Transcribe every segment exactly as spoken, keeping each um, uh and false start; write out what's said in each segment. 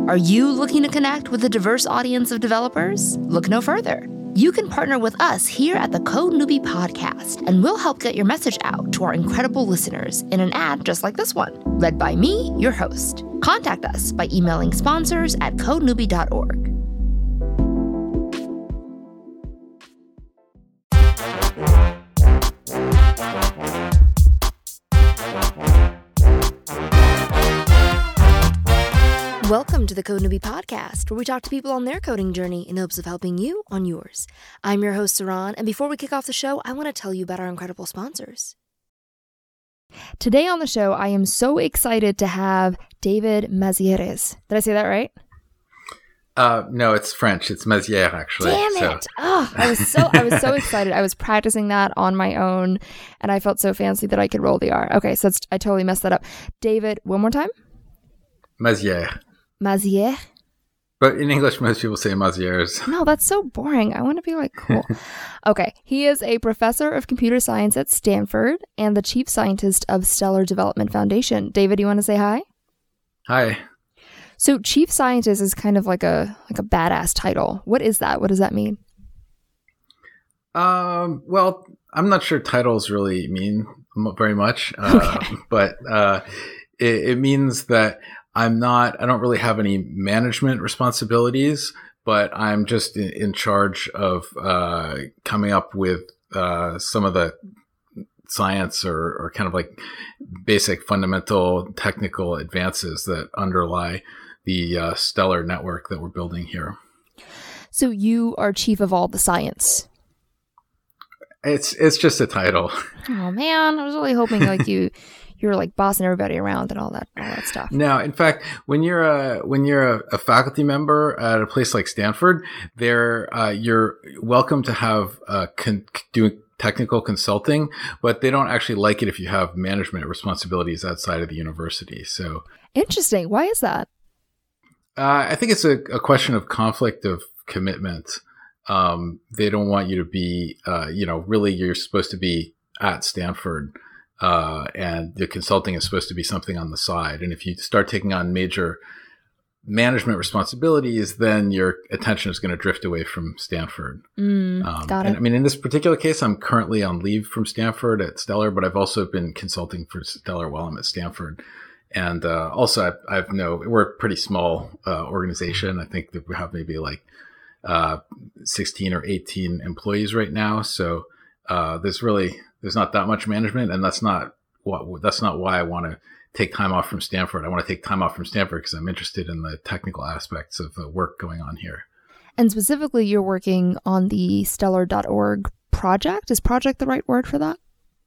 Are you looking to connect with a diverse audience of developers? Look no further. You can partner with us here at the Code Newbie Podcast, and we'll help get your message out to our incredible listeners in an ad just like this one, read by me, your host. Contact us by emailing sponsors at code newbie dot org. Welcome to the Code Newbie Podcast, where we talk to people on their coding journey in hopes of helping you on yours. I'm your host, Saran, and before we kick off the show, I want to tell you about our incredible sponsors. Today on the show, I am so excited to have David Mazieres. Did I say that right? Uh, no, it's French. It's Mazière, actually. Damn it! So. Oh, I was so I was so excited. I was practicing that on my own, and I felt so fancy that I could roll the R. Okay, so it's, I totally messed that up. David, one more time. Mazière. Mazière? But in English, most people say Mazieres. No, that's so boring. I want to be like, cool. Okay. He is a professor of computer science at Stanford and the chief scientist of Stellar Development Foundation. David, you want to say hi? Hi. So chief scientist is kind of like a like a badass title. What is that? What does that mean? Um. Well, I'm not sure titles really mean very much. Uh, okay. But uh, it, it means that I'm not, I don't really have any management responsibilities, but I'm just in, in charge of uh, coming up with uh, some of the science or, or kind of like basic fundamental technical advances that underlie the uh, stellar network that we're building here. So you are chief of all the science. It's it's just a title. Oh man, I was really hoping like you you were like bossing everybody around and all that all that stuff. No, in fact, when you're a when you're a, a faculty member at a place like Stanford, there uh, you're welcome to have uh, con- do technical consulting, but they don't actually like it if you have management responsibilities outside of the university. So interesting. Why is that? Uh, I think it's a, a question of conflict of commitment. Um, they don't want you to be, uh, you know, really you're supposed to be at Stanford, uh, and the consulting is supposed to be something on the side. And if you start taking on major management responsibilities, then your attention is going to drift away from Stanford. Mm, um, got it. And, I mean, in this particular case, I'm currently on leave from Stanford at Stellar, but I've also been consulting for Stellar while I'm at Stanford. And uh, also, I, I have no, we're a pretty small uh, organization. I think that we have maybe like uh, sixteen or eighteen employees right now. So uh, there's really, there's not that much management. And that's not what, that's not why I want to take time off from Stanford. I want to take time off from Stanford because I'm interested in the technical aspects of the work going on here. And specifically, you're working on the stellar dot org project. Is project the right word for that?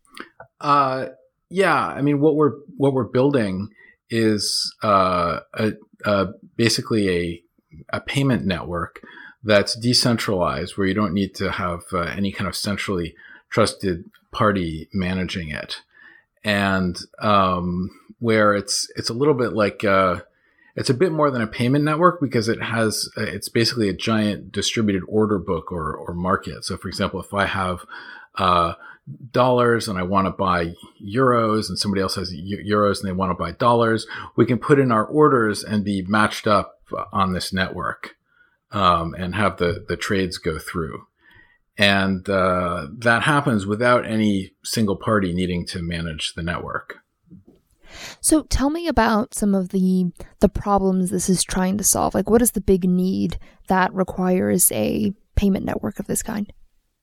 Uh, yeah. I mean, what we're, what we're building is uh, a, a, basically a, a payment network that's decentralized, where you don't need to have uh, any kind of centrally trusted party managing it. And um, where it's it's a little bit like uh, it's a bit more than a payment network because it has it's basically a giant distributed order book or or market. So, for example, if I have uh, dollars and I want to buy euros, and somebody else has euros and they want to buy dollars, we can put in our orders and be matched up on this network um, and have the the trades go through. And uh, that happens without any single party needing to manage the network. So tell me about some of the the problems this is trying to solve. Like, what is the big need that requires a payment network of this kind?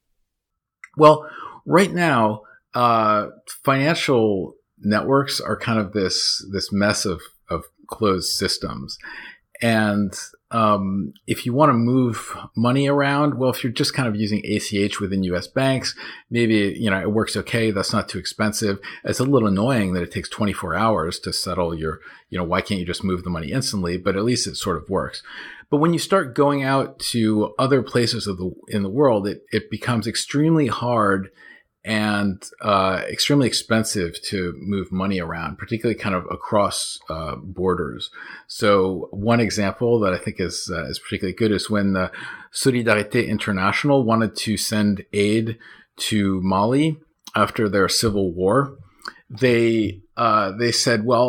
Well, right now, uh, financial networks are kind of this this mess of of closed systems. And um, if you want to move money around, well, if you're just kind of using A C H within U S banks, maybe, you know, it works okay. That's not too expensive. It's a little annoying that it takes twenty-four hours to settle your, you know, why can't you just move the money instantly? But at least it sort of works. But when you start going out to other places of the in the world, it, it becomes extremely hard and uh, extremely expensive to move money around, particularly kind of across uh, borders. So one example that I think is uh, is particularly good is when the Solidarité International wanted to send aid to Mali after their civil war. They uh, they said, well,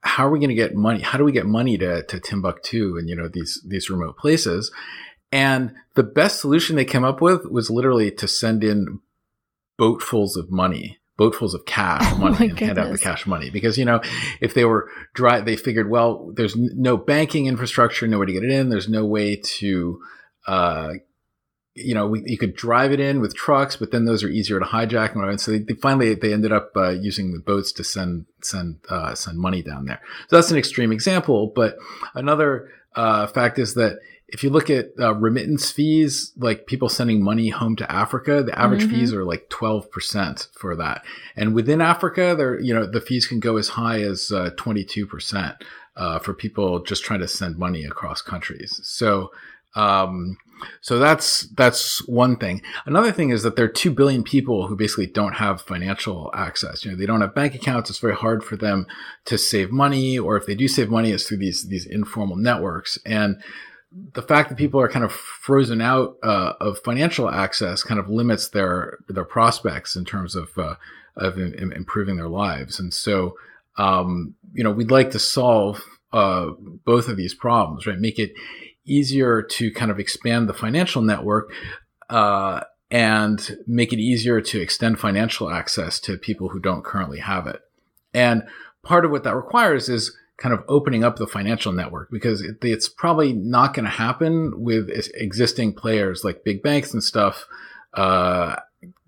how are we going to get money? How do we get money to, to Timbuktu and, you know, these, these remote places? And the best solution they came up with was literally to send in boatfuls of money, boatfuls of cash oh money and hand out the cash money. Because, you know, if they were dry, they figured, well, there's no banking infrastructure, no way to get it in. There's no way to, uh, you know, we, you could drive it in with trucks, but then those are easier to hijack. And whatever. So they, they finally, they ended up uh, using the boats to send, send, uh, send money down there. So that's an extreme example. But another uh, fact is that if you look at uh, remittance fees, like people sending money home to Africa, the average mm-hmm. fees are like twelve percent for that. And within Africa, there, you know, the fees can go as high as uh, twenty-two percent uh, for people just trying to send money across countries. So, um, So that's, that's one thing. Another thing is that there are two billion people who basically don't have financial access. You know, they don't have bank accounts. It's very hard for them to save money, or if they do save money, it's through these, these informal networks. And the fact that people are kind of frozen out, uh, of financial access kind of limits their, their prospects in terms of, uh, of in, improving their lives. And so, um, you know, we'd like to solve, uh, both of these problems, right? Make it easier to kind of expand the financial network, uh, and make it easier to extend financial access to people who don't currently have it. And part of what that requires is kind of opening up the financial network, because it, it's probably not going to happen with existing players like big banks and stuff, uh,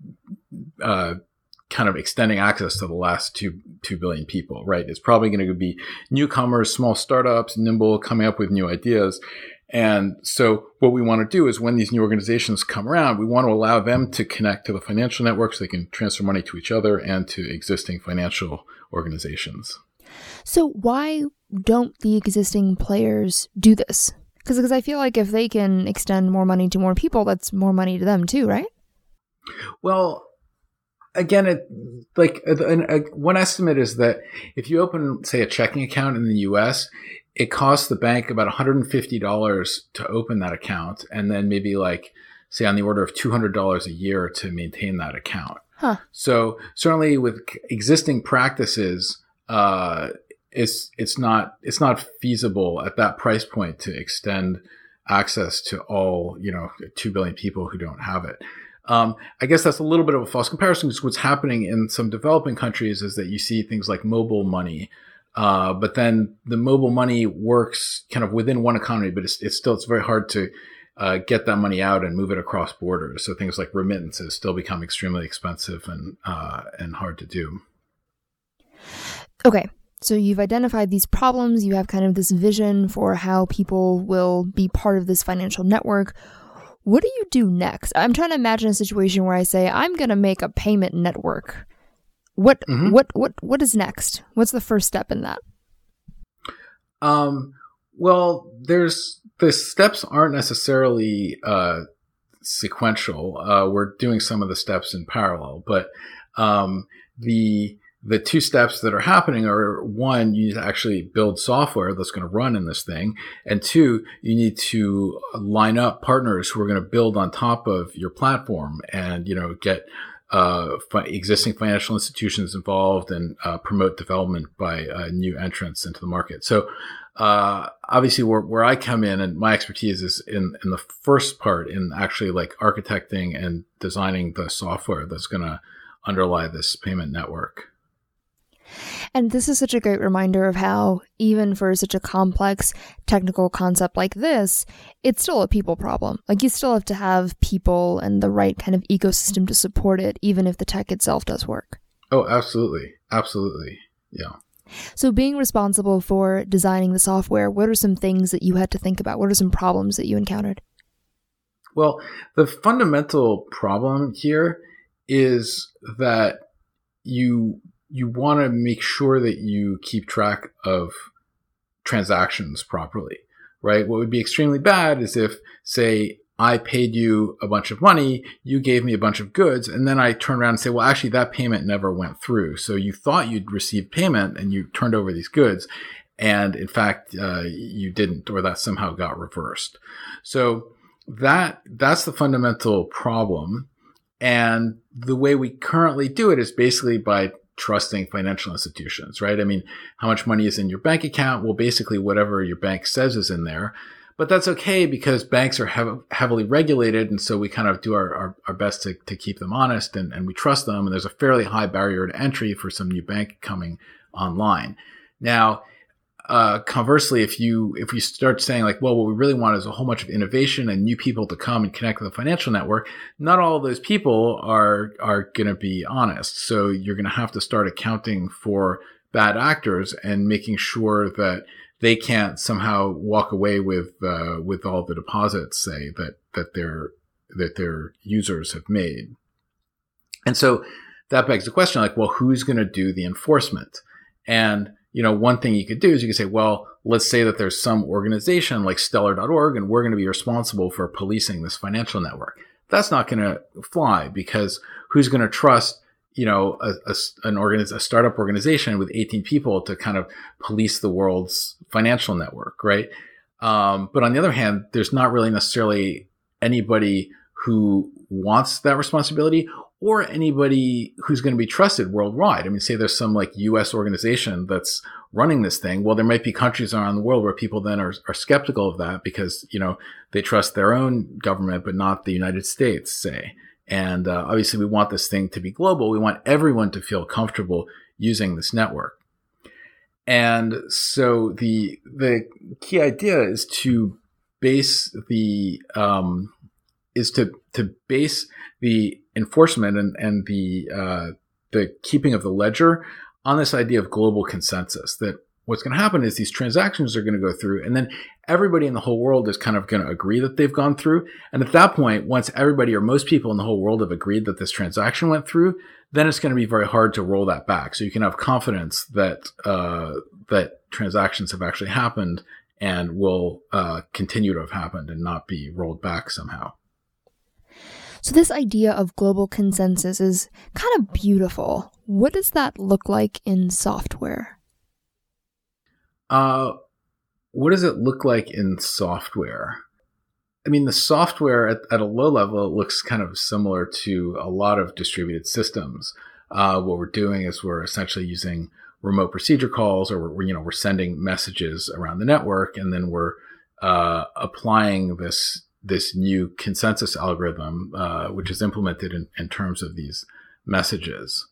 uh, kind of extending access to the last two, two billion people, right? It's probably going to be newcomers, small startups, nimble, coming up with new ideas. And so what we want to do is when these new organizations come around, we want to allow them to connect to the financial network so they can transfer money to each other and to existing financial organizations. So why don't the existing players do this? Because because I feel like if they can extend more money to more people, that's more money to them too, right? Well, again, it, like a, a, one estimate is that if you open, say, a checking account in the U S, it costs the bank about one hundred fifty dollars to open that account, and then maybe like, say, on the order of two hundred dollars a year to maintain that account. Huh. So certainly with existing practices, uh, it's it's not it's not feasible at that price point to extend access to all, you know, two billion people who don't have it. Um, I guess that's a little bit of a false comparison, because what's happening in some developing countries is that you see things like mobile money. Uh, but then the mobile money works kind of within one economy, but it's, it's still, it's very hard to, uh, get that money out and move it across borders. So things like remittances still become extremely expensive and, uh, and hard to do. Okay. So you've identified these problems. You have kind of this vision for how people will be part of this financial network. What do you do next? I'm trying to imagine a situation where I say, I'm going to make a payment network. What mm-hmm. what what what is next? What's the first step in that? Um, well, there's the steps aren't necessarily uh, sequential. Uh, we're doing some of the steps in parallel, but um, the the two steps that are happening are, one, you need to actually build software that's going to run in this thing, and two, you need to line up partners who are going to build on top of your platform and, you know, get uh, fi- existing financial institutions involved and uh, promote development by uh, new entrants into the market. So, uh, obviously where, where I come in, and my expertise is in, in the first part, in actually like architecting and designing the software that's going to underlie this payment network. And this is such a great reminder of how, even for such a complex technical concept like this, it's still a people problem. Like, you still have to have people and the right kind of ecosystem to support it, even if the tech itself does work. Oh, absolutely. Absolutely. Yeah. So being responsible for designing the software, what are some things that you had to think about? What are some problems that you encountered? Well, the fundamental problem here is that you... you want to make sure that you keep track of transactions properly, right? What would be extremely bad is if, say, I paid you a bunch of money, you gave me a bunch of goods, and then I turn around and say, well, actually, that payment never went through. So you thought you'd received payment and you turned over these goods, and in fact, uh, you didn't, or that somehow got reversed. So that that's the fundamental problem. And the way we currently do it is basically by trusting financial institutions, right? I mean, how much money is in your bank account? Well, basically whatever your bank says is in there. But that's okay because banks are hev- heavily regulated. And so we kind of do our, our, our best to, to keep them honest and, and we trust them. And there's a fairly high barrier to entry for some new bank coming online. Now, Uh, conversely, if you if you start saying like, well, what we really want is a whole bunch of innovation and new people to come and connect with the financial network, not all of those people are are going to be honest. So you're going to have to start accounting for bad actors and making sure that they can't somehow walk away with uh, with all the deposits, say that that their that their users have made. And so that begs the question, like, well, who's going to do the enforcement? And you know, one thing you could do is you could say, well, let's say that there's some organization like stellar dot org and we're going to be responsible for policing this financial network. That's not going to fly because who's going to trust, you know, a, a, an organiz- a startup organization with eighteen people to kind of police the world's financial network, right? Um, but on the other hand, there's not really necessarily anybody who wants that responsibility or anybody who's going to be trusted worldwide. I mean, say there's some like U S organization that's running this thing. Well, there might be countries around the world where people then are, are skeptical of that because, you know, they trust their own government, but not the United States, say. And uh, obviously we want this thing to be global. We want everyone to feel comfortable using this network. And so the, the key idea is to base the, um, is to, to base the enforcement and, and the, uh, the keeping of the ledger on this idea of global consensus, that what's going to happen is these transactions are going to go through and then everybody in the whole world is kind of going to agree that they've gone through. And at that point, once everybody or most people in the whole world have agreed that this transaction went through, then it's going to be very hard to roll that back. So you can have confidence that, uh, that transactions have actually happened and will, uh, continue to have happened and not be rolled back somehow. So this idea of global consensus is kind of beautiful. What does that look like in software? Uh, what does it look like in software? I mean, the software at, at a low level looks kind of similar to a lot of distributed systems. Uh, what we're doing is we're essentially using remote procedure calls, or we're, you know, we're sending messages around the network, and then we're uh, applying this this new consensus algorithm, uh, which is implemented in, in terms of these messages.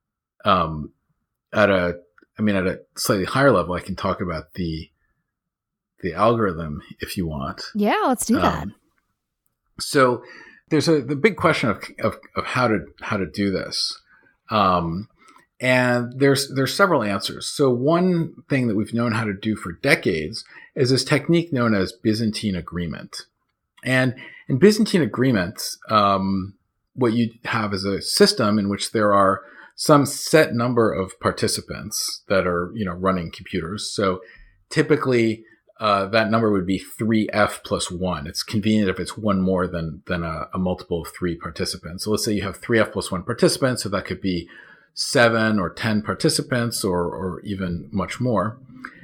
Um, at a, I mean, at a slightly higher level, I can talk about the the algorithm if you want. Yeah, let's do that. Um, so there's a the big question of of, of how to how to do this. Um, and there's there's several answers. So one thing that we've known how to do for decades is this technique known as Byzantine agreement. And in Byzantine agreements, um, what you have is a system in which there are some set number of participants that are, you know, running computers. So typically, uh, that number would be three F plus one. It's convenient if it's one more than, than a, a multiple of three participants. So let's say you have three F plus one participants. So that could be seven or ten participants, or, or even much more.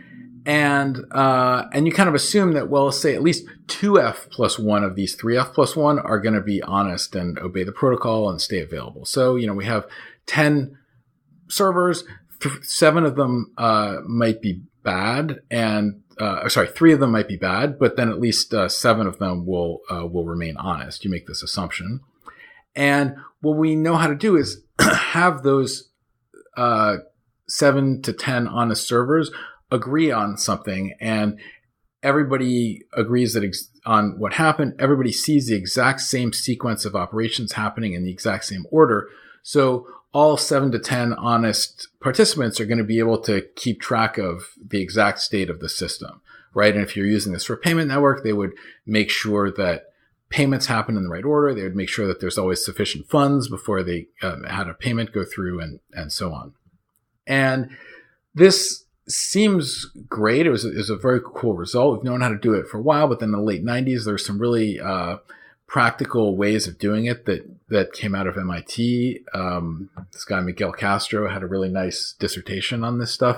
And, uh, and you kind of assume that, well, let's say at least two F plus one of these three F plus one are going to be honest and obey the protocol and stay available. So, you know, we have ten servers, th- seven of them, uh, might be bad, and, uh, sorry, three of them might be bad, but then at least, uh, seven of them will, uh, will remain honest. You make this assumption. And what we know how to do is have those, uh, seven to ten honest servers agree on something, and everybody agrees that ex- on what happened. Everybody sees the exact same sequence of operations happening in the exact same order. So all seven to ten honest participants are going to be able to keep track of the exact state of the system, right? And if you're using this for a payment network, they would make sure that payments happen in the right order. They would make sure that there's always sufficient funds before they um, had a payment go through, and, and so on. And this seems great. It was, it was a very cool result. We've known how to do it for a while, but then in the late nineties, there's some really uh, practical ways of doing it that, that came out of M I T. Um, this guy, Miguel Castro, had a really nice dissertation on this stuff.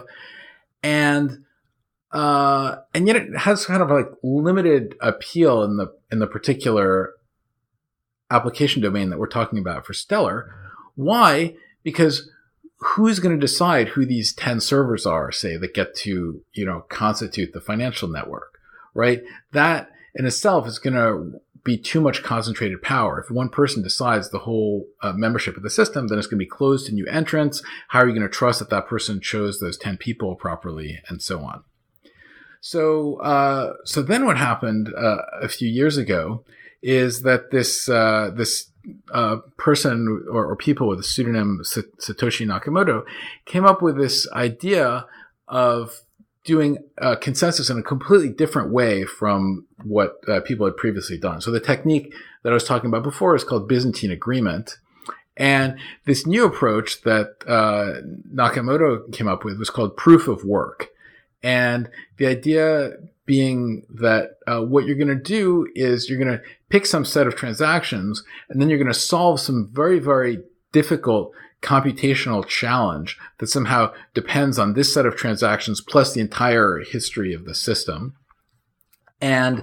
And uh, and yet it has kind of like limited appeal in the in the particular application domain that we're talking about for Stellar. Why? Because who's going to decide who these ten servers are, say, that get to, you know, constitute the financial network, right? That in itself is going to be too much concentrated power. If one person decides the whole uh, membership of the system, then it's going to be closed to new entrants. How are you going to trust that that person chose those ten people properly, and so on? So, uh, so then what happened uh, a few years ago is that this uh, this uh, person or, or people with the pseudonym Satoshi Nakamoto came up with this idea of doing uh, consensus in a completely different way from what uh, people had previously done. So the technique that I was talking about before is called Byzantine agreement. And this new approach that uh, Nakamoto came up with was called proof of work. And the idea being that uh, what you're going to do is you're going to pick some set of transactions, and then you're going to solve some very, very difficult computational challenge that somehow depends on this set of transactions plus the entire history of the system. And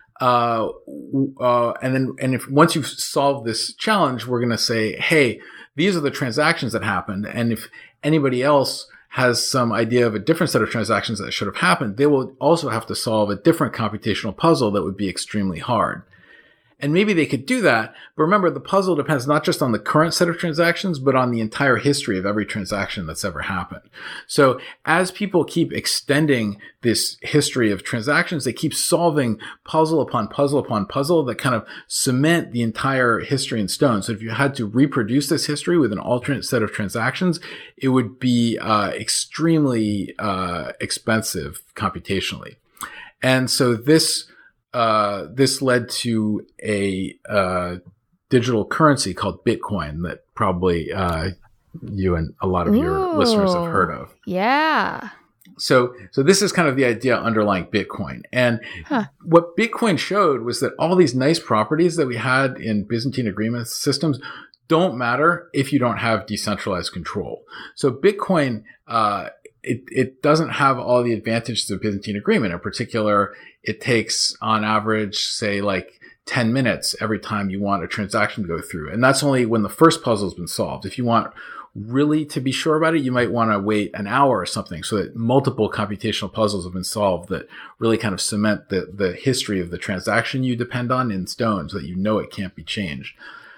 uh, uh, and then and if once you've solved this challenge, we're going to say, hey, these are the transactions that happened. And if anybody else has some idea of a different set of transactions that should have happened, they will also have to solve a different computational puzzle that would be extremely hard. And maybe they could do that, but remember, the puzzle depends not just on the current set of transactions, but on the entire history of every transaction that's ever happened. So as people keep extending this history of transactions, they keep solving puzzle upon puzzle upon puzzle that kind of cement the entire history in stone. So if you had to reproduce this history with an alternate set of transactions, it would be uh, extremely uh, expensive computationally. And so this Uh, this led to a uh, digital currency called Bitcoin that probably uh, you and a lot of your Ooh, listeners have heard of. Yeah. So, so this is kind of the idea underlying Bitcoin. And huh. what Bitcoin showed was that all these nice properties that we had in Byzantine agreement systems don't matter if you don't have decentralized control. So Bitcoin, uh, It, it doesn't have all the advantages of Byzantine agreement. In particular, it takes on average, say like ten minutes every time you want a transaction to go through. And that's only when the first puzzle has been solved. If you want really to be sure about it, you might want to wait an hour or something so that multiple computational puzzles have been solved that really kind of cement the, the history of the transaction you depend on in stone so that you know it can't be changed.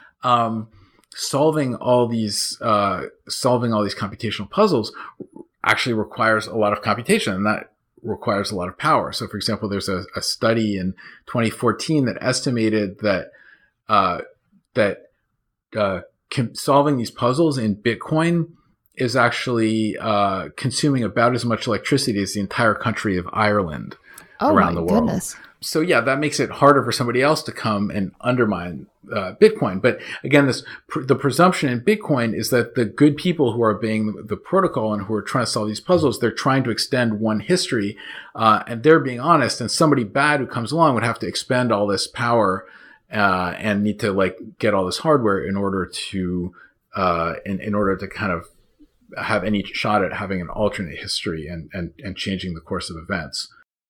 Um, solving all these, uh, solving all these computational puzzles actually requires a lot of computation, and that requires a lot of power. So, for example, there's a, a study in twenty fourteen that estimated that uh, that uh, com- solving these puzzles in Bitcoin is actually uh, consuming about as much electricity as the entire country of Ireland oh around my the world. Goodness. So yeah, that makes it harder for somebody else to come and undermine uh, Bitcoin. But again, this pr- the presumption in Bitcoin is that the good people who are being the, the protocol and who are trying to solve these puzzles, they're trying to extend one history, uh, and they're being honest. And somebody bad who comes along would have to expend all this power uh, and need to like get all this hardware in order to uh, in in order to kind of have any shot at having an alternate history and and and changing the course of events.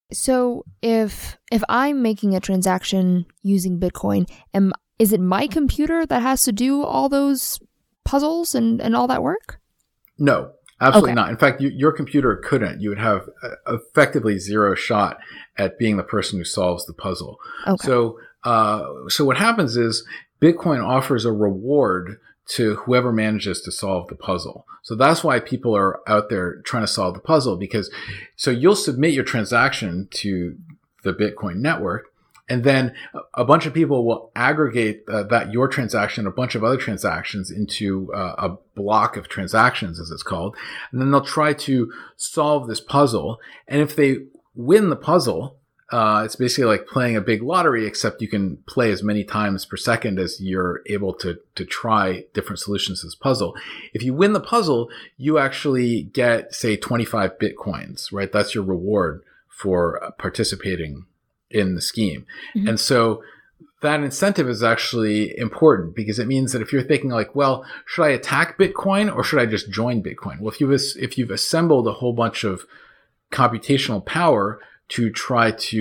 So if if I'm making a transaction using Bitcoin, am is it my computer that has to do all those puzzles and, and all that work? No, absolutely Okay. not. In fact, you, your computer couldn't. You would have uh, effectively zero shot at being the person who solves the puzzle. Okay. So, uh, so what happens is Bitcoin offers a reward to whoever manages to solve the puzzle. So that's why people are out there trying to solve the puzzle, because so you'll submit your transaction to the Bitcoin network, and then a bunch of people will aggregate uh, that your transaction, a bunch of other transactions into uh, a block of transactions, as it's called. And then they'll try to solve this puzzle. And if they win the puzzle, Uh, it's basically like playing a big lottery, except you can play as many times per second as you're able to to try different solutions to this puzzle. If you win the puzzle, you actually get, say, twenty-five Bitcoins, right? That's your reward for participating in the scheme. Mm-hmm. And so that incentive is actually important, because it means that if you're thinking like, well, should I attack Bitcoin or should I just join Bitcoin? Well, if you've, if you've assembled a whole bunch of computational power to try to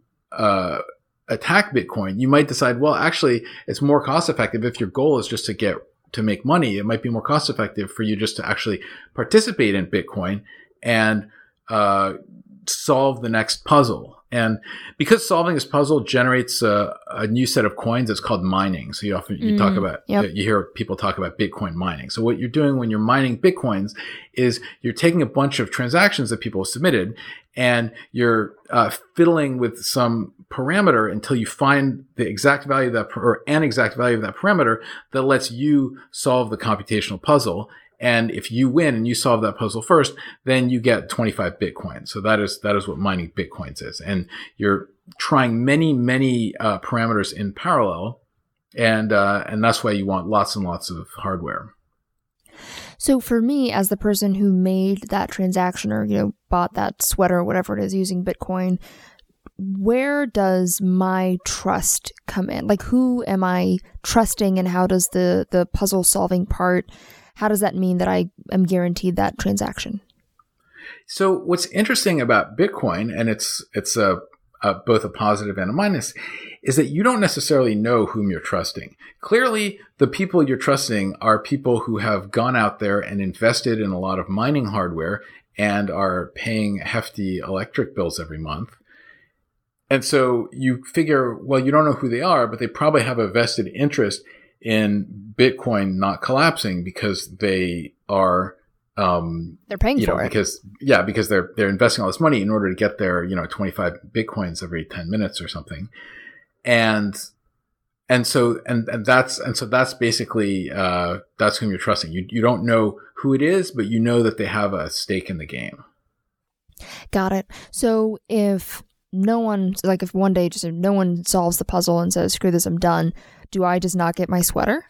uh, attack Bitcoin, you might decide, well, actually, it's more cost effective if your goal is just to get to make money. It might be more cost effective for you just to actually participate in Bitcoin and uh, solve the next puzzle. And because solving this puzzle generates a, a new set of coins, it's called mining. So you often you mm, talk about yep. you hear people talk about Bitcoin mining. So what you're doing when you're mining Bitcoins is you're taking a bunch of transactions that people have submitted and you're uh, fiddling with some parameter until you find the exact value of that or an exact value of that parameter that lets you solve the computational puzzle. And if you win and you solve that puzzle first, then you get twenty-five Bitcoin. So that is that is what mining Bitcoins is. And you're trying many, many uh, parameters in parallel. And uh, and that's why you want lots and lots of hardware. So for me, as the person who made that transaction or, you know, bought that sweater or whatever it is using Bitcoin, where does my trust come in? Like, who am I trusting, and how does the, the puzzle solving part, how does that mean that I am guaranteed that transaction? So what's interesting about Bitcoin, and it's it's a, a both a positive and a minus, is that you don't necessarily know whom you're trusting. Clearly, the people you're trusting are people who have gone out there and invested in a lot of mining hardware and are paying hefty electric bills every month. And so you figure, well, you don't know who they are, but they probably have a vested interest in Bitcoin not collapsing because they are, um, they're paying you know, for it. Because, yeah, because they're, they're investing all this money in order to get their, you know, twenty-five Bitcoins every ten minutes or something. And, and so, and, and that's, and so that's basically, uh, that's whom you're trusting. You, you don't know who it is, but you know that they have a stake in the game. Got it. So if no one, like if one day just if no one solves the puzzle and says, screw this, I'm done, do I just not get my sweater?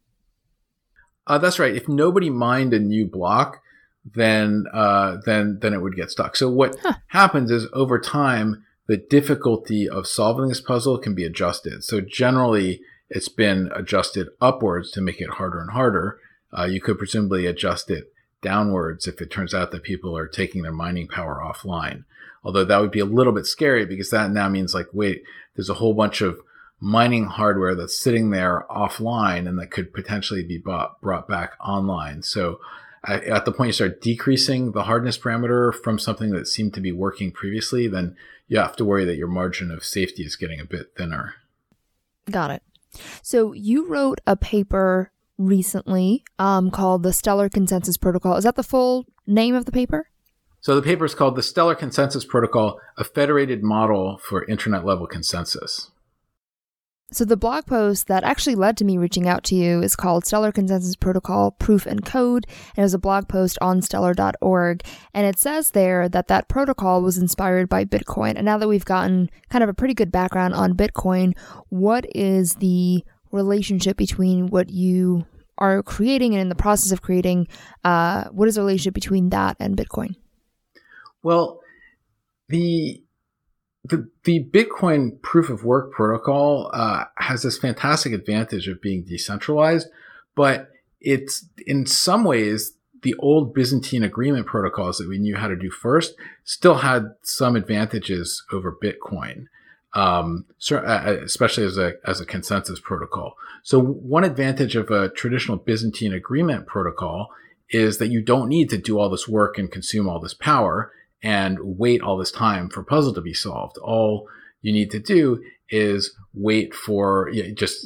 Uh, that's right. If nobody mined a new block, then, uh, then, then it would get stuck. So what huh. happens is over time, the difficulty of solving this puzzle can be adjusted. So generally, it's been adjusted upwards to make it harder and harder. Uh, you could presumably adjust it downwards if it turns out that people are taking their mining power offline. Although that would be a little bit scary because that now means like, wait, there's a whole bunch of mining hardware that's sitting there offline and that could potentially be bought, brought back online. So at the point you start decreasing the hardness parameter from something that seemed to be working previously, then you have to worry that your margin of safety is getting a bit thinner. Got it. So you wrote a paper recently um, called the Stellar Consensus Protocol. Is that the full name of the paper? So the paper is called the Stellar Consensus Protocol, a federated model for internet-level consensus. So the blog post that actually led to me reaching out to you is called Stellar Consensus Protocol Proof and Code. And it was a blog post on stellar dot org. And it says there that that protocol was inspired by Bitcoin. And now that we've gotten kind of a pretty good background on Bitcoin, what is the relationship between what you are creating and in the process of creating, uh, what is the relationship between that and Bitcoin? Well, the... The the Bitcoin proof of work protocol uh, has this fantastic advantage of being decentralized, but it's in some ways the old Byzantine agreement protocols that we knew how to do first still had some advantages over Bitcoin, um, especially as a as a consensus protocol. So one advantage of a traditional Byzantine agreement protocol is that you don't need to do all this work and consume all this power and wait all this time for a puzzle to be solved. All you need to do is wait for, you know, just,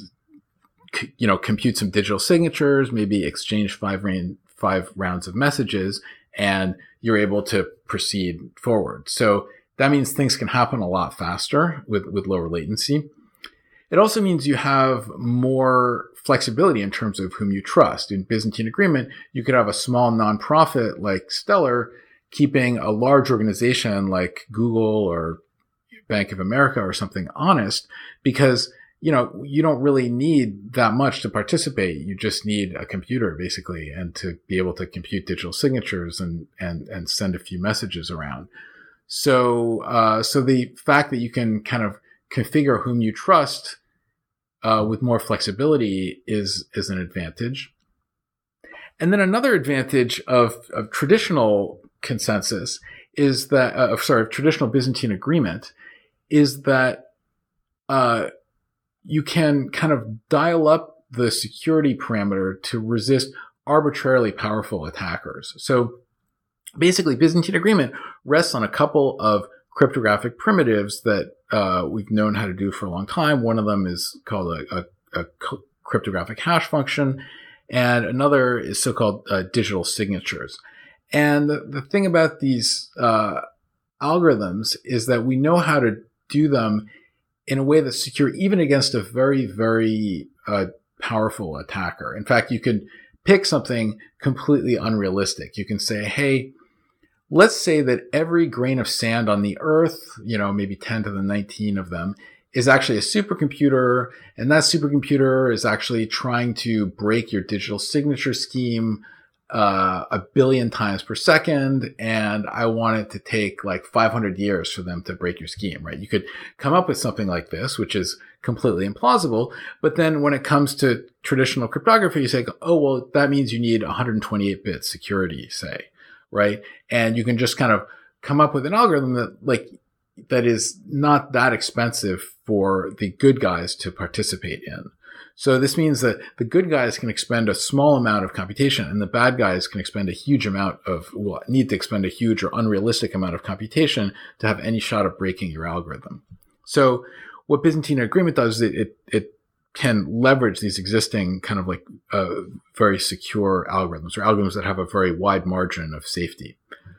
you know, compute some digital signatures, maybe exchange five, rain, five rounds of messages, and you're able to proceed forward. So that means things can happen a lot faster with, with lower latency. It also means you have more flexibility in terms of whom you trust. In Byzantine agreement, you could have a small nonprofit like Stellar keeping a large organization like Google or Bank of America or something honest, because, you know, you don't really need that much to participate. You just need a computer basically, and to be able to compute digital signatures and, and, and send a few messages around. So, uh, so the fact that you can kind of configure whom you trust, uh, with more flexibility is, is an advantage. And then another advantage of, of traditional consensus is that, uh, sorry, traditional Byzantine agreement is that uh, you can kind of dial up the security parameter to resist arbitrarily powerful attackers. So basically, Byzantine agreement rests on a couple of cryptographic primitives that uh, we've known how to do for a long time. One of them is called a, a, a cryptographic hash function, and another is so-called uh, digital signatures. And the, the thing about these uh, algorithms is that we know how to do them in a way that's secure, even against a very, very uh, powerful attacker. In fact, you could pick something completely unrealistic. You can say, hey, let's say that every grain of sand on the earth, you know, maybe ten to the nineteen of them, is actually a supercomputer. And that supercomputer is actually trying to break your digital signature scheme uh, a billion times per second. And I want it to take like five hundred years for them to break your scheme, right? You could come up with something like this, which is completely implausible. But then when it comes to traditional cryptography, you say, oh, well, that means you need one hundred twenty-eight bit security, say. Right. And you can just kind of come up with an algorithm that like that is not that expensive for the good guys to participate in. So this means that the good guys can expend a small amount of computation and the bad guys can expend a huge amount of, well, need to expend a huge or unrealistic amount of computation to have any shot of breaking your algorithm. So what Byzantine agreement does is it, it, it can leverage these existing kind of like uh, very secure algorithms or algorithms that have a very wide margin of safety.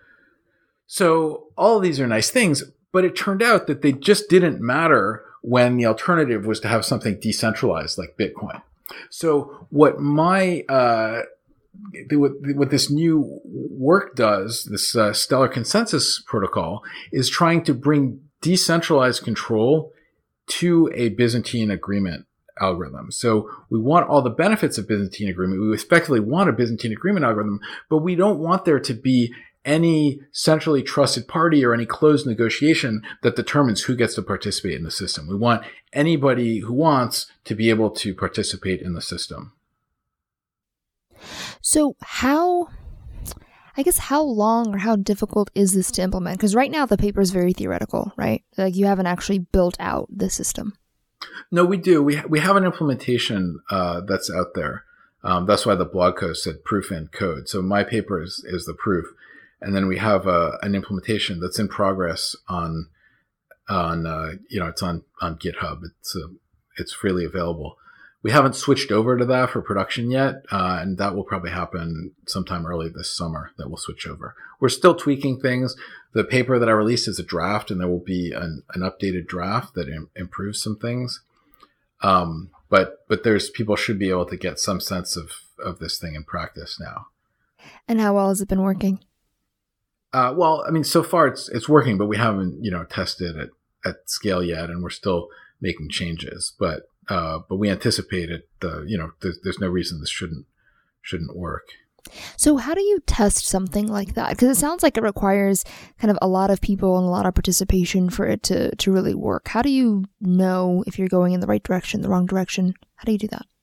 So all of these are nice things, but it turned out that they just didn't matter when the alternative was to have something decentralized like Bitcoin. So what my uh, what, what this new work does, this uh, Stellar Consensus protocol, is trying to bring decentralized control to a Byzantine agreement algorithm. So we want all the benefits of Byzantine agreement. We effectively want a Byzantine agreement algorithm, but we don't want there to be any centrally trusted party or any closed negotiation that determines who gets to participate in the system. We want anybody who wants to be able to participate in the system. So how, I guess, how long or how difficult is this to implement? Because right now the paper is very theoretical, right? Like you haven't actually built out the system. No, we do. We ha- we have an implementation uh, that's out there. Um, that's why the blog post said proof and code. So my paper is, is the proof. And then we have a, an implementation that's in progress on, on uh, you know, it's on, on GitHub. It's uh, it's freely available. We haven't switched over to that for production yet, uh, and that will probably happen sometime early this summer that we'll switch over. We're still tweaking things. The paper that I released is a draft, and there will be an, an updated draft that im- improves some things. Um, but but there's people should be able to get some sense of, of this thing in practice now. And how well has it been working? Uh, well, I mean, so far it's it's working, but we haven't, you know, tested it at scale yet, and we're still making changes. But uh, but we anticipate it. Uh, you know, there's, there's no reason this shouldn't shouldn't work. So how do you test something like that? Because it sounds like it requires kind of a lot of people and a lot of participation for it to to really work. How do you know if you're going in the right direction, the wrong direction? How do you do that?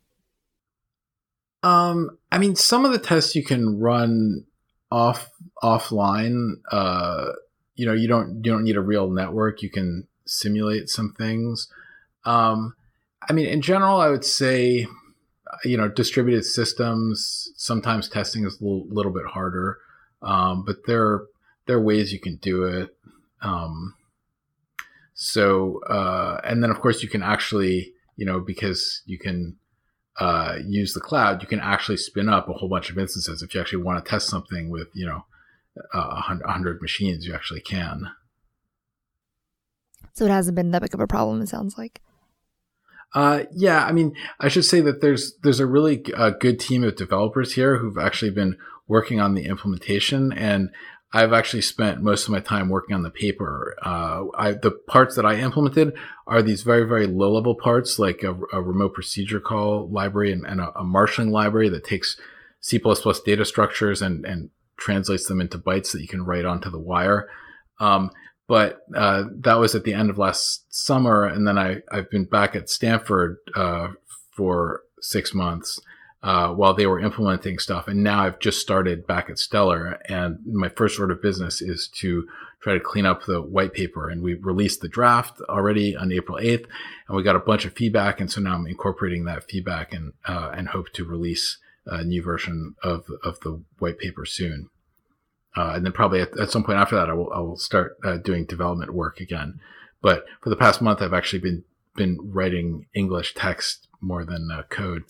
Um, I mean, some of the tests you can run off offline. Uh, you know, you don't you don't need a real network. You can simulate some things. Um, I mean, in general, I would say, you know, distributed systems, sometimes testing is a little, little bit harder, um, but there, there are ways you can do it. Um, so, uh, and then of course you can actually, you know, because you can uh, use the cloud, you can actually spin up a whole bunch of instances. If you actually want to test something with, you know, a hundred machines, you actually can. So it hasn't been that big of a problem, it sounds like. Uh, yeah, I mean, I should say that there's there's a really uh, good team of developers here who've actually been working on the implementation, and I've actually spent most of my time working on the paper. Uh, I, the parts that I implemented are these very, very low-level parts, like a, a remote procedure call library and, and a, a marshalling library that takes C plus plus data structures and, and translates them into bytes that you can write onto the wire. Um, But uh, that was at the end of last summer, and then I, I've been back at Stanford uh, for six months uh, while they were implementing stuff. And now I've just started back at Stellar, and my first order of business is to try to clean up the white paper. And we released the draft already on April eighth, and we got a bunch of feedback. And so now I'm incorporating that feedback and, uh, and hope to release a new version of, of the white paper soon. Uh, and then probably at, at some point after that, I will, I will start uh, doing development work again. But for the past month, I've actually been, been writing English text more than uh, code.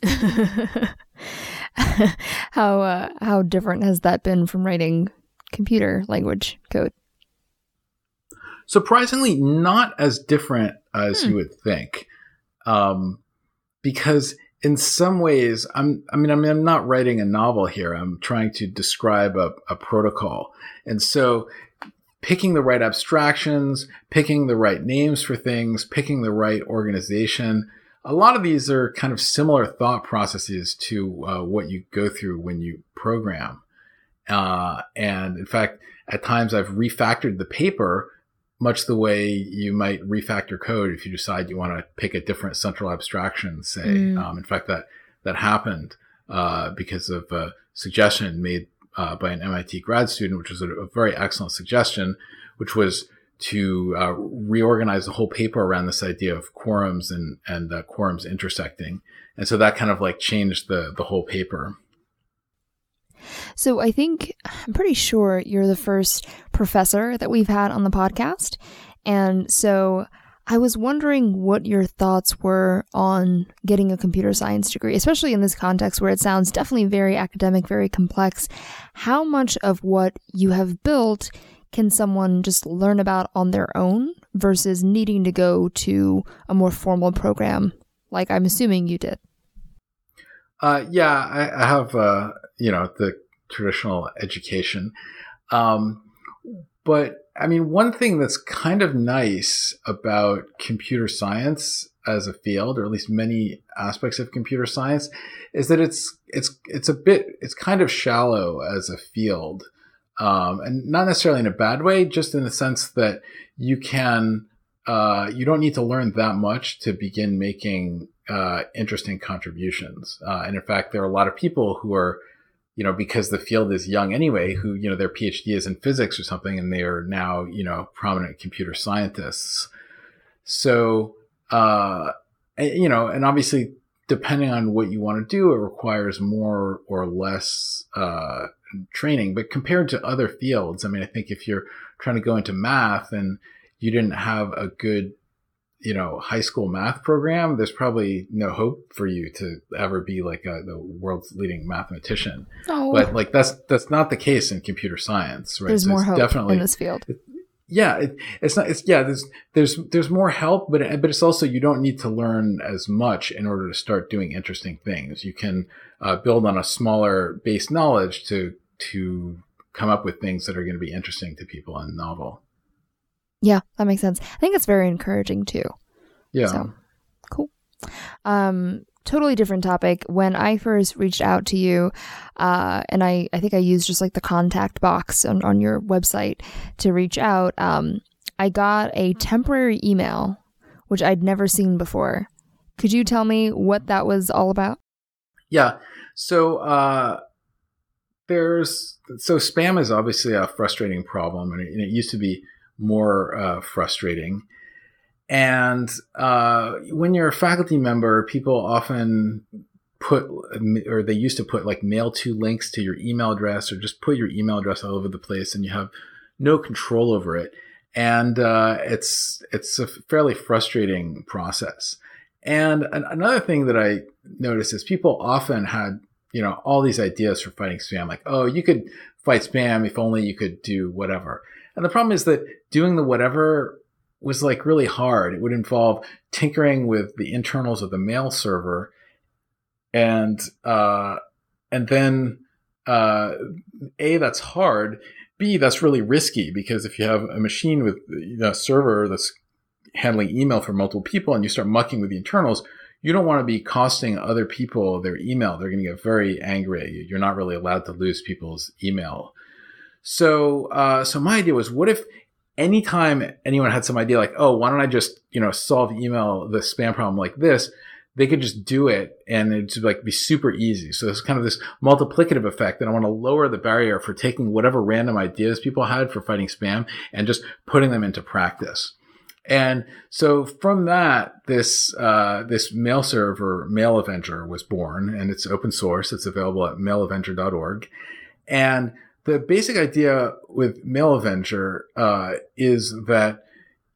how, uh, how different has that been from writing computer language code? Surprisingly, not as different as hmm. you would think, um, because in some ways, I'm. I mean, I mean, I'm not writing a novel here. I'm trying to describe a, a protocol, and so picking the right abstractions, picking the right names for things, picking the right organization. A lot of these are kind of similar thought processes to uh, what you go through when you program, uh, and in fact, at times I've refactored the paper much the way you might refactor code if you decide you want to pick a different central abstraction, say. Mm. Um, in fact, that that happened uh, because of a suggestion made uh, by an M I T grad student, which was a, a very excellent suggestion, which was to uh, reorganize the whole paper around this idea of quorums and, and uh, quorums intersecting. And so that kind of like changed the, the whole paper. So I think, I'm pretty sure you're the first professor that we've had on the podcast. And so I was wondering what your thoughts were on getting a computer science degree, especially in this context where it sounds definitely very academic, very complex. How much of what you have built can someone just learn about on their own versus needing to go to a more formal program, like I'm assuming you did? Uh, yeah, I, I have, uh, you know, the traditional education. Um, but I mean, one thing that's kind of nice about computer science as a field, or at least many aspects of computer science, is that it's, it's, it's a bit, it's kind of shallow as a field. Um, and not necessarily in a bad way, just in the sense that you can, uh, you don't need to learn that much to begin making uh, interesting contributions. Uh, and in fact, there are a lot of people who are, you know, because the field is young anyway, who, you know, their PhD is in physics or something, and they are now, you know, prominent computer scientists. So, uh, you know, and obviously, depending on what you want to do, it requires more or less uh, training. But compared to other fields, I mean, I think if you're trying to go into math and you didn't have a good, you know, high school math program, there's probably no hope for you to ever be like a, the world's leading mathematician. Oh. But like that's that's not the case in computer science, right? There's so more hope definitely, in this field. It, yeah, it, it's not. It's yeah. There's there's there's more help, but it, but it's also you don't need to learn as much in order to start doing interesting things. You can uh, build on a smaller base knowledge to to come up with things that are going to be interesting to people and novel. Yeah, that makes sense. I think it's very encouraging too. Yeah. So, cool. Um, totally different topic. When I first reached out to you, uh, and I, I think I used just like the contact box on, on your website to reach out, um, I got a temporary email, which I'd never seen before. Could you tell me what that was all about? Yeah. So, uh, there's, so spam is obviously a frustrating problem, and it, and it used to be more uh, frustrating. And uh, when you're a faculty member, people often put, or they used to put like mail to links to your email address, or just put your email address all over the place, and you have no control over it. And uh, it's it's a fairly frustrating process. And an- another thing that I noticed is people often had, you know, all these ideas for fighting spam, like, oh, you could fight spam if only you could do whatever. And the problem is that doing the whatever was like really hard. It would involve tinkering with the internals of the mail server. And, uh, and then, uh, A, that's hard. B, that's really risky, because if you have a machine with a server that's handling email for multiple people and you start mucking with the internals, you don't want to be costing other people their email. They're going to get very angry at you. You're not really allowed to lose people's email. So, uh, so my idea was, what if anytime anyone had some idea like, oh, why don't I just, you know, solve email, the spam problem like this? they could just do it and it'd like be super easy. So it's kind of this multiplicative effect that I want to lower the barrier for taking whatever random ideas people had for fighting spam and just putting them into practice. And so from that, this uh, this mail server, Mail Avenger, was born, and it's open source. It's available at mail avenger dot org. And the basic idea with Mail Avenger uh, is that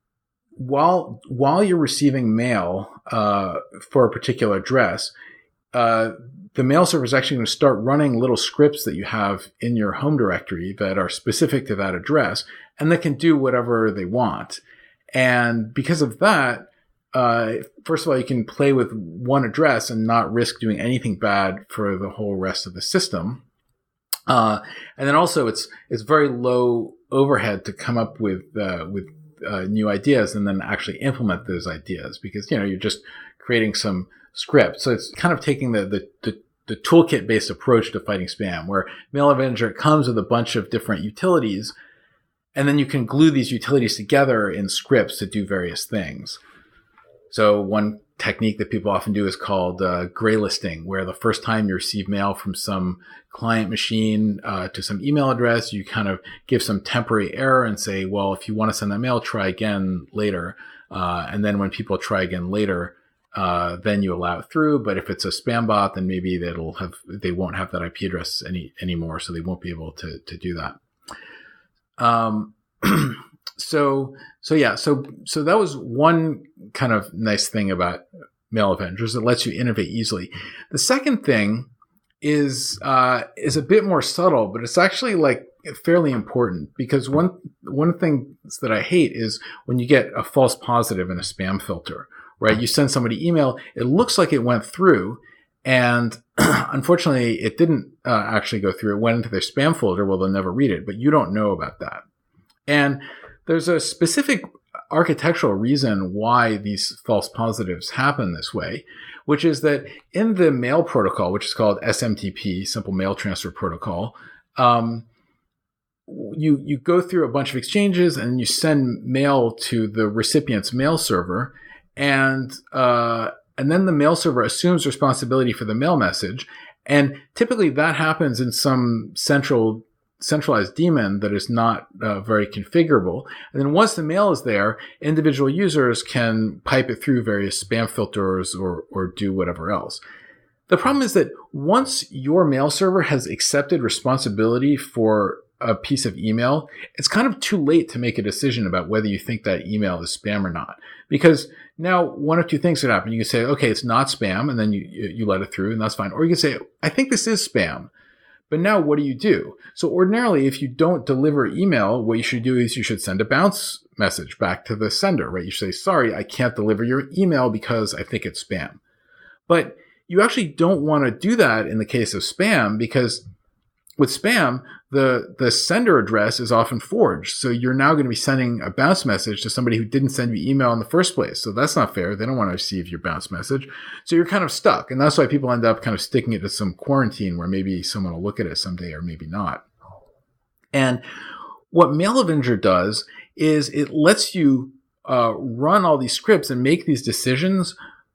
while while you're receiving mail uh, for a particular address, uh, the mail server is actually going to start running little scripts that you have in your home directory that are specific to that address, and that can do whatever they want. And because of that, uh, first of all, you can play with one address and not risk doing anything bad for the whole rest of the system. Uh, and then also, it's it's very low overhead to come up with uh, with uh, new ideas and then actually implement those ideas, because you know you're just creating some script. So it's kind of taking the the, the the toolkit-based approach to fighting spam, where Mail Avenger comes with a bunch of different utilities. And then you can glue these utilities together in scripts to do various things. So one technique that people often do is called uh, gray listing, where the first time you receive mail from some client machine uh, to some email address, you kind of give some temporary error and say, well, if you want to send that mail, try again later. Uh, and then when people try again later, uh, then you allow it through. But if it's a spam bot, then maybe that'll have they won't have that I P address any anymore, so they won't be able to to do that. Um, so, so yeah, so, so that was one kind of nice thing about Mail Avengers. It lets you innovate easily. The second thing is, uh, is a bit more subtle, but it's actually like fairly important, because one, one thing that I hate is when you get a false positive in a spam filter, right? You send somebody email, it looks like it went through, and unfortunately, it didn't uh, actually go through. It went into their spam folder. Well, they'll never read it, but you don't know about that. And there's a specific architectural reason why these false positives happen this way, which is that in the mail protocol, which is called S M T P, Simple Mail Transfer Protocol, um, you you go through a bunch of exchanges and you send mail to the recipient's mail server, and uh, and then the mail server assumes responsibility for the mail message. And typically that happens in some central centralized daemon that is not uh, very configurable. And then once the mail is there, individual users can pipe it through various spam filters or, or do whatever else. The problem is that once your mail server has accepted responsibility for a piece of email, it's kind of too late to make a decision about whether you think that email is spam or not. Because now one of two things could happen. You can say, okay, it's not spam, and then you, you let it through, and that's fine. Or you can say, I think this is spam. But now what do you do? So ordinarily, if you don't deliver email, what you should do is you should send a bounce message back to the sender, right? You say, sorry, I can't deliver your email because I think it's spam. But you actually don't want to do that in the case of spam, because with spam, the, the sender address is often forged. So you're now going to be sending a bounce message to somebody who didn't send you email in the first place. So that's not fair. They don't want to receive your bounce message. So you're kind of stuck. And that's why people end up kind of sticking it to some quarantine where maybe someone will look at it someday or maybe not. And what Mail Avenger does is it lets you uh, run all these scripts and make these decisions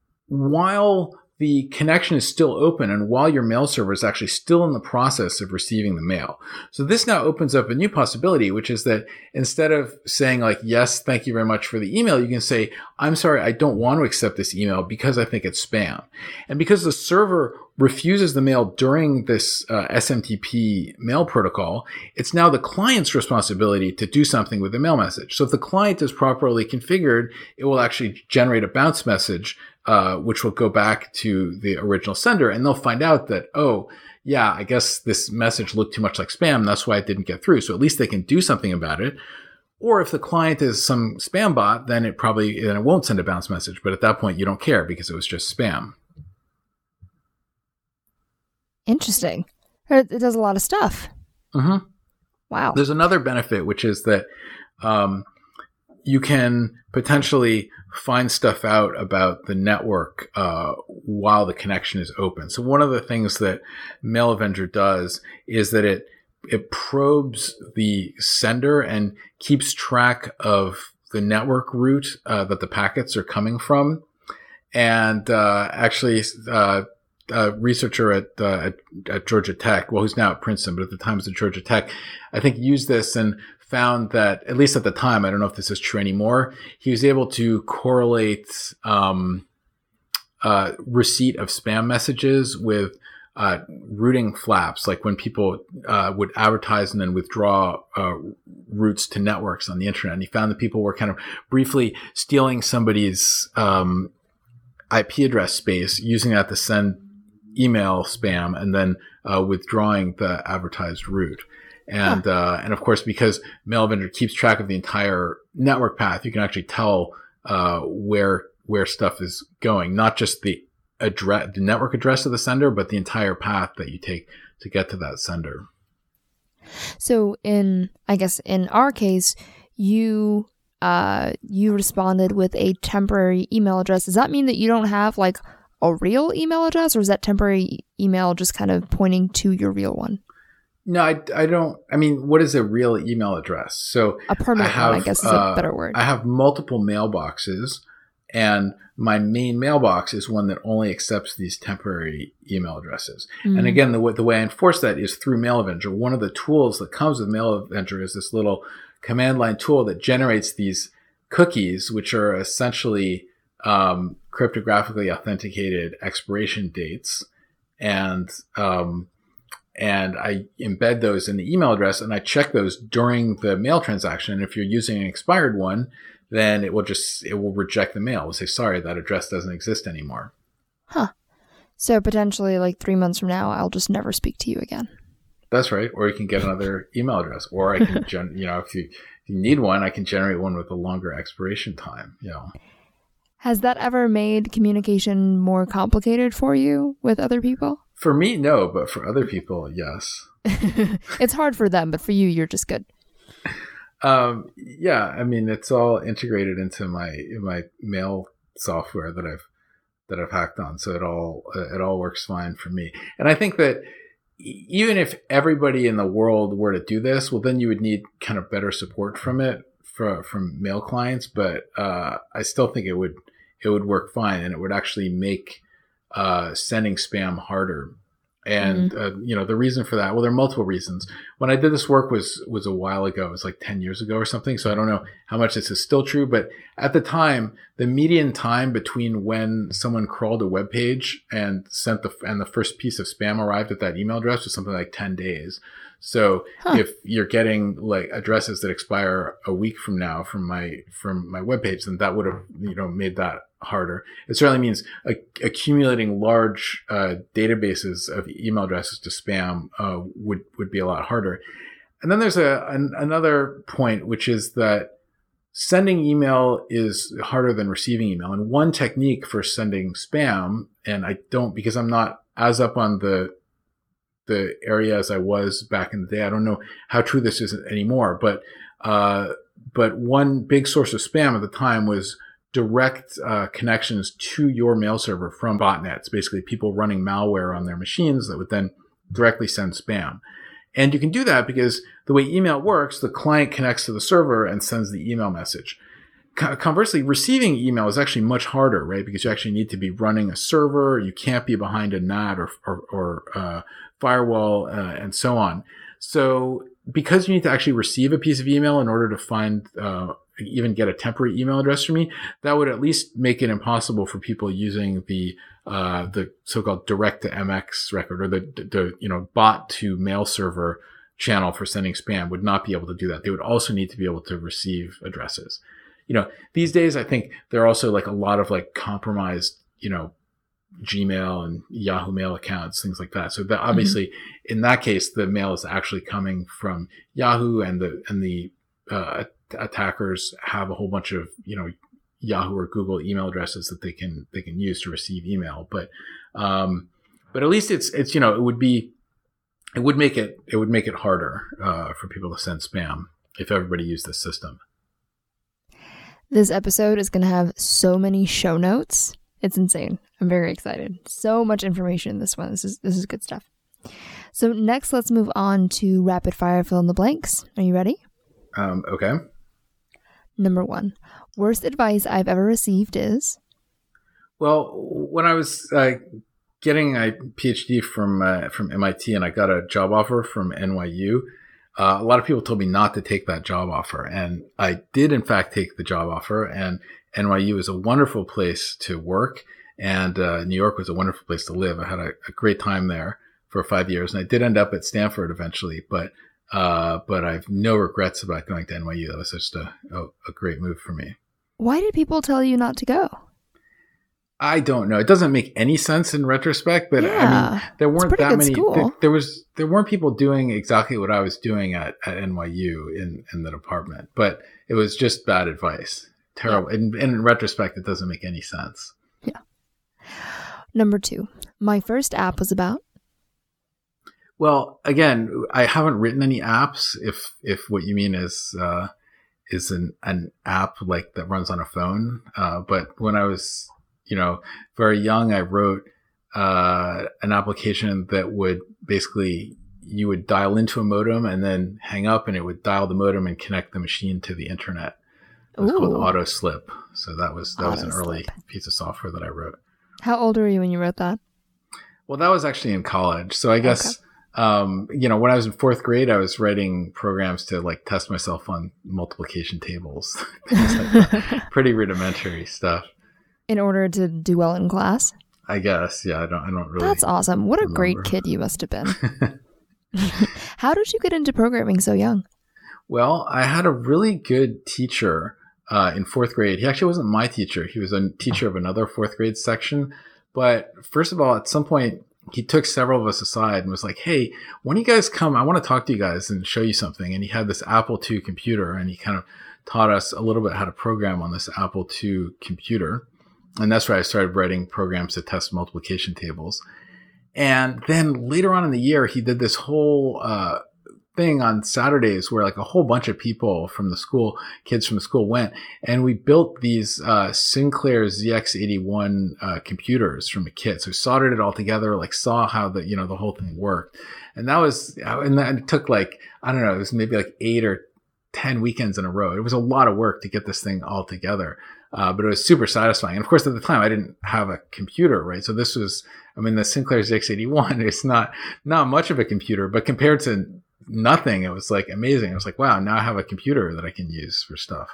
while the connection is still open and while your mail server is actually still in the process of receiving the mail. So this now opens up a new possibility, which is that instead of saying like, yes, thank you very much for the email, you can say, I'm sorry, I don't want to accept this email because I think it's spam. And because the server refuses the mail during this uh, S M T P mail protocol, it's now the client's responsibility to do something with the mail message. So if the client is properly configured, it will actually generate a bounce message Uh, which will go back to the original sender, and they'll find out that, oh, yeah, I guess this message looked too much like spam. That's why it didn't get through. So at least they can do something about it. Or if the client is some spam bot, then it probably then it won't send a bounce message. But at that point, you don't care because it was just spam. Interesting. It does a lot of stuff. Mm-hmm. Wow. There's another benefit, which is that um, you can potentially find stuff out about the network uh, while the connection is open. So one of the things that Mail Avenger does is that it it probes the sender and keeps track of the network route uh, that the packets are coming from. And uh, actually, uh, a researcher at, uh, at at Georgia Tech, well, who's now at Princeton, but at the time was at Georgia Tech, I think used this and found that, at least at the time, I don't know if this is true anymore, he was able to correlate um, uh, receipt of spam messages with uh, routing flaps, like when people uh, would advertise and then withdraw uh, routes to networks on the internet. And he found that people were kind of briefly stealing somebody's um, I P address space, using that to send email spam, and then uh, withdrawing the advertised route. And, huh. uh, and of course, because Mailvendor keeps track of the entire network path, you can actually tell, uh, where, where stuff is going, not just the address, the network address of the sender, but the entire path that you take to get to that sender. So in, I guess in our case, you, uh, you responded with a temporary email address. Does that mean that you don't have like a real email address, or is that temporary email just kind of pointing to your real one? No, I, I don't. I mean, what is a real email address? So a permanent I have, one, I guess is uh, a better word. I have multiple mailboxes, and my main mailbox is one that only accepts these temporary email addresses. Mm. And again, the way, the way I enforce that is through Mailvendor. One of the tools that comes with Mailvendor is this little command line tool that generates these cookies, which are essentially um, cryptographically authenticated expiration dates. And um And I embed those in the email address, and I check those during the mail transaction. And if you're using an expired one, then it will just, it will reject the mail. It will say, sorry, that address doesn't exist anymore. Huh. So potentially like three months from now, I'll just never speak to you again. That's right. Or you can get another email address, or I can, gen- you know, if you, if you need one, I can generate one with a longer expiration time, you know. Has that ever made communication more complicated for you with other people? For me, no, but for other people, yes. It's hard for them, but for you, you're just good. Um, yeah, I mean, it's all integrated into my in my mail software that I've that I've hacked on, so it all it all works fine for me. And I think that even if everybody in the world were to do this, well, then you would need kind of better support from it for, from mail clients. But uh, I still think it would it would work fine, and it would actually make Uh, sending spam harder. And, mm-hmm. uh, you know, the reason for that, well, there are multiple reasons. When I did this work was, was a while ago. It was like ten years ago or something. So I don't know how much this is still true, but at the time, the median time between when someone crawled a web page and sent the, and the first piece of spam arrived at that email address was something like ten days. So huh. if you're getting like addresses that expire a week from now from my, from my webpage, then that would have, you know, made that harder. It certainly means uh, accumulating large uh, databases of email addresses to spam uh, would, would be a lot harder. And then there's a, an, another point, which is that sending email is harder than receiving email. And one technique for sending spam, and I don't, because I'm not as up on the the area as I was back in the day. I don't know how true this is anymore, but, uh, but one big source of spam at the time was direct, uh, connections to your mail server from botnets, basically people running malware on their machines that would then directly send spam. And you can do that because the way email works, the client connects to the server and sends the email message. Conversely, receiving email is actually much harder, right? Because you actually need to be running a server. You can't be behind a N A T or, or, or uh, firewall, uh, and so on. So because you need to actually receive a piece of email in order to find, uh, even get a temporary email address from me, that would at least make it impossible for people using the, uh, the so-called direct to M X record, or the, the, you know, bot to mail server channel for sending spam would not be able to do that. They would also need to be able to receive addresses. You know, these days, I think there are also like a lot of like compromised, you know, Gmail and Yahoo Mail accounts, things like that. So that obviously mm-hmm. in that case, the mail is actually coming from Yahoo, and the, and the, uh, attackers have a whole bunch of, you know, Yahoo or Google email addresses that they can, they can use to receive email. But, um, but at least it's, it's, you know, it would be, it would make it, it would make it harder, uh, for people to send spam if everybody used this system. This episode is going to have so many show notes. It's insane. I'm very excited. So much information in this one. This is this is good stuff. So next, let's move on to rapid fire fill in the blanks. Are you ready? Um, okay. Number one, worst advice I've ever received is? Well, when I was uh, getting a PhD from uh, from M I T and I got a job offer from N Y U, uh, a lot of people told me not to take that job offer. And I did, in fact, take the job offer. And N Y U is a wonderful place to work. And uh, New York was a wonderful place to live. I had a, a great time there for five years. And I did end up at Stanford eventually. But uh, but I have no regrets about going to N Y U. That was just a, a, a great move for me. Why did people tell you not to go? I don't know. It doesn't make any sense in retrospect, but yeah, I mean, there weren't that many. There, there was there weren't people doing exactly what I was doing at, at N Y U in, in the department, but it was just bad advice. Terrible. Yeah. And, and in retrospect, it doesn't make any sense. Yeah. Number two, my first app was about. Well, again, I haven't written any apps. If if what you mean is uh, is an an app like that runs on a phone, uh, but when I was you know, very young, I wrote uh, an application that would basically, you would dial into a modem and then hang up and it would dial the modem and connect the machine to the internet. It was Ooh. called AutoSlip. So that was, that was an early piece of software that I wrote. How old were you when you wrote that? Well, that was actually in college. So I guess, okay. um, you know, when I was in fourth grade, I was writing programs to like test myself on multiplication tables. Things like that. Pretty rudimentary stuff. In order to do well in class? I guess, yeah. I don't I don't really That's awesome. What a remember. great kid you must have been. How did you get into programming so young? Well, I had a really good teacher uh, in fourth grade. He actually wasn't my teacher. He was a teacher of another fourth grade section. But first of all, at some point, he took several of us aside and was like, hey, when you guys come, I want to talk to you guys and show you something. And he had this Apple two computer, and he kind of taught us a little bit how to program on this Apple two computer. And that's where I started writing programs to test multiplication tables. And then later on in the year, he did this whole uh, thing on Saturdays where like a whole bunch of people from the school, kids from the school went. And we built these uh, Sinclair Z X eighty-one uh, computers from a kit. So we soldered it all together, like saw how the, you know, the whole thing worked. And that was, and that it took like, I don't know, it was maybe like eight or ten weekends in a row. It was a lot of work to get this thing all together. Uh, but it was super satisfying. And of course, at the time, I didn't have a computer, right? So this was, I mean, the Sinclair Z X eighty-one is not, not much of a computer, but compared to nothing, it was like amazing. I was like, wow, now I have a computer that I can use for stuff.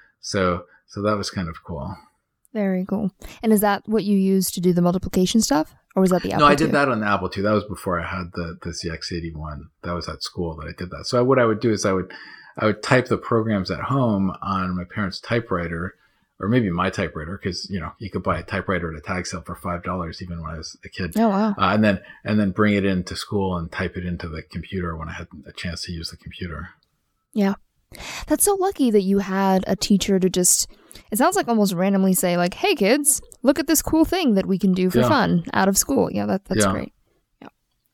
So, so that was kind of cool. Very cool. And is that what you used to do the multiplication stuff? Or was that the Apple No, I did two? that on the Apple two. That was before I had the, the Z X eighty-one. That was at school that I did that. So what I would do is I would, I would type the programs at home on my parents' typewriter, or maybe my typewriter, because, you know, you could buy a typewriter at a tag sale for five dollars even when I was a kid. Oh, wow. Uh, and then and then bring it into school and type it into the computer when I had a chance to use the computer. Yeah. That's so lucky that you had a teacher to just, it sounds like almost randomly say like, hey, kids, look at this cool thing that we can do for yeah. fun out of school. Yeah, that, that's yeah. great. Yeah.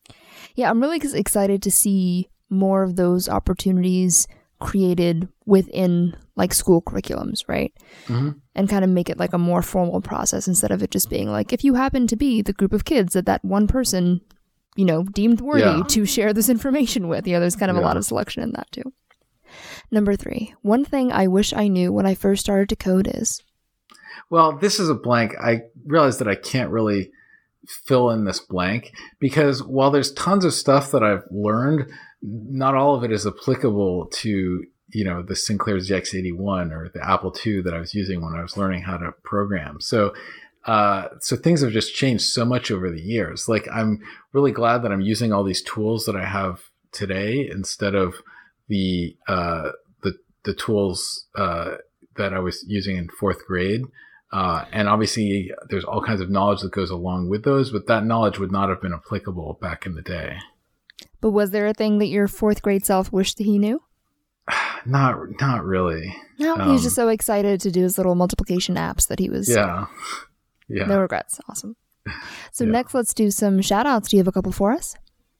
Yeah, I'm really excited to see more of those opportunities created within like school curriculums, right? Mm-hmm. And kind of make it like a more formal process instead of it just being like, if you happen to be the group of kids that that one person, you know, deemed worthy yeah. to share this information with. You know, there's kind of yeah. a lot of selection in that too. Number three, one thing I wish I knew when I first started to code is? Well, this is a blank. I realized that I can't really fill in this blank because while there's tons of stuff that I've learned, not all of it is applicable to, you know, the Sinclair Z X eighty-one or the Apple two that I was using when I was learning how to program. So, uh, so things have just changed so much over the years. Like, I'm really glad that I'm using all these tools that I have today instead of the, uh, the, the tools, uh, that I was using in fourth grade. Uh, and obviously there's all kinds of knowledge that goes along with those, but that knowledge would not have been applicable back in the day. But was there a thing that your fourth grade self wished that he knew? Not, not really. No, he um, was just so excited to do his little multiplication apps that he was. Yeah. Yeah. No regrets. Awesome. So yeah. next, let's do some shout outs. Do you have a couple for us?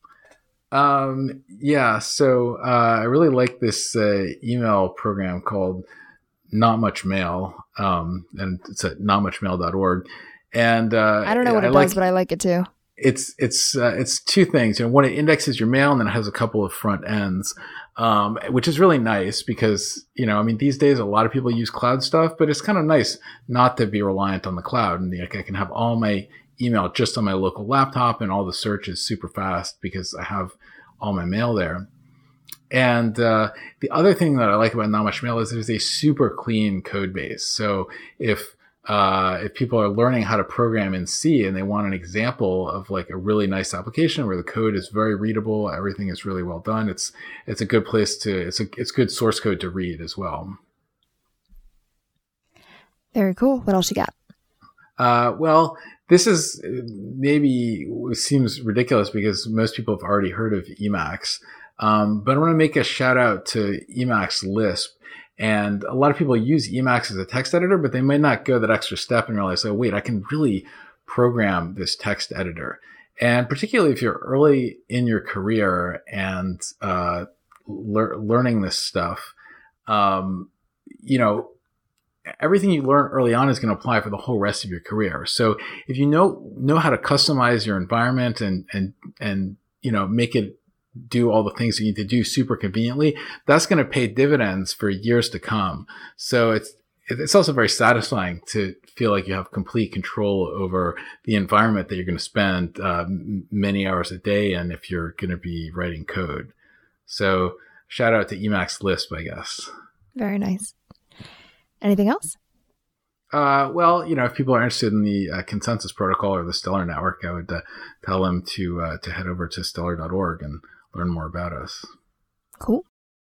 Um, yeah. So, uh, I really like this, uh, email program called Not Much Mail. Um, and it's at not much mail dot org. And, uh, I don't know what I it like, does, but I like it too. it's it's uh, it's two things. You know, one, it indexes your mail, and then it has a couple of front ends, um, which is really nice because, you know, I mean, these days a lot of people use cloud stuff, but it's kind of nice not to be reliant on the cloud. And like, I can have all my email just on my local laptop, and all the search is super fast because I have all my mail there. And uh, the other thing that I like about Not Much Mail is there's a super clean code base. So if uh, if people are learning how to program in C and they want an example of like a really nice application where the code is very readable, everything is really well done, it's it's a good place to it's a it's good source code to read as well. Very cool. What else you got? Uh, well, this is maybe seems ridiculous because most people have already heard of Emacs. Um, but I want to make a shout out to Emacs Lisp. And a lot of people use Emacs as a text editor, but they might not go that extra step and realize, oh, wait, I can really program this text editor. And particularly if you're early in your career and uh, le- learning this stuff, um, you know, everything you learn early on is going to apply for the whole rest of your career. So if you know know how to customize your environment and and and you know make it do all the things you need to do super conveniently, that's going to pay dividends for years to come. So it's it's also very satisfying to feel like you have complete control over the environment that you're going to spend uh, many hours a day in if you're going to be writing code. So shout out to Emacs Lisp, I guess. Very nice. Anything else? Uh, well, you know, if people are interested in the uh, consensus protocol or the Stellar network, I would uh, tell them to uh, to head over to stellar dot org and learn more about us. Cool.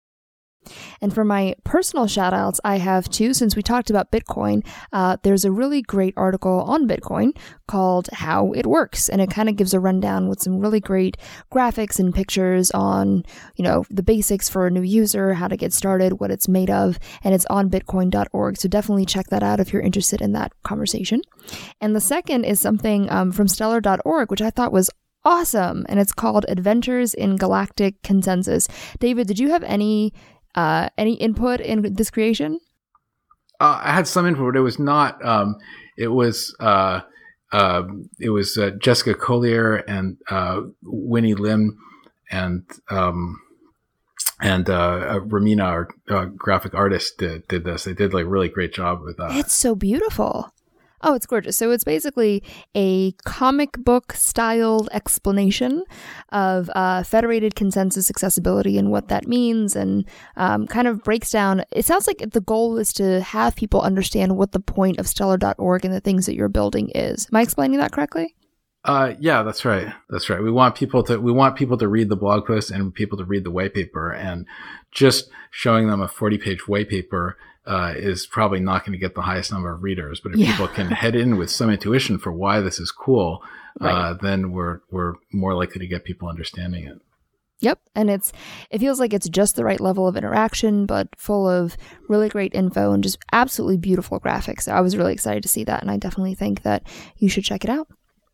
And for my personal shout outs, I have two. Since we talked about Bitcoin, uh, there's a really great article on Bitcoin called How It Works. And it kind of gives a rundown with some really great graphics and pictures on, you know, the basics for a new user, how to get started, what it's made of. And it's on bitcoin dot org. So definitely check that out if you're interested in that conversation. And the second is something um, from stellar dot org, which I thought was awesome. And it's called Adventures in Galactic Consensus. David, did you have any Uh, any input in this creation? Uh, I had some input, but it was not. Um, it was uh, uh, it was uh, Jessica Collier and uh, Winnie Lim and um, and uh, Ramina, our uh, graphic artist, did, did this. They did like a really great job with that. It's so beautiful. Oh, it's gorgeous. So it's basically a comic book styled explanation of uh, federated consensus accessibility and what that means, and um, kind of breaks down. It sounds like the goal is to have people understand what the point of stellar dot org and the things that you're building is. Am I explaining that correctly? Uh, yeah, that's right. That's right. We want people to, we want people to read the blog post and people to read the white paper, and just showing them a forty page white paper Uh, is probably not going to get the highest number of readers. But if yeah. people can head in with some intuition for why this is cool, right. uh, then we're we're more likely to get people understanding it. Yep, and it's it feels like it's just the right level of interaction, but full of really great info and just absolutely beautiful graphics. So I was really excited to see that, and I definitely think that you should check it out.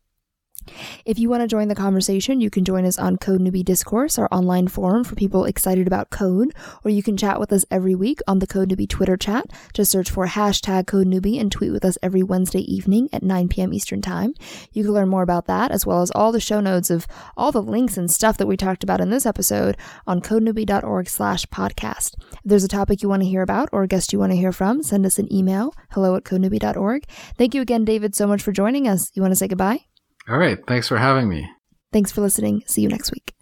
If you want to join the conversation, you can join us on Code Newbie Discourse, our online forum for people excited about code, or you can chat with us every week on the Code Newbie Twitter chat. Just search for hashtag Code Newbie and tweet with us every Wednesday evening at nine p.m. Eastern Time. You can learn more about that, as well as all the show notes of all the links and stuff that we talked about in this episode on codenewbie dot org slash podcast. If there's a topic you want to hear about or a guest you want to hear from, send us an email, hello at codenewbie dot org. Thank you again, David, so much for joining us. You want to say goodbye? All right. Thanks for having me. Thanks for listening. See you next week.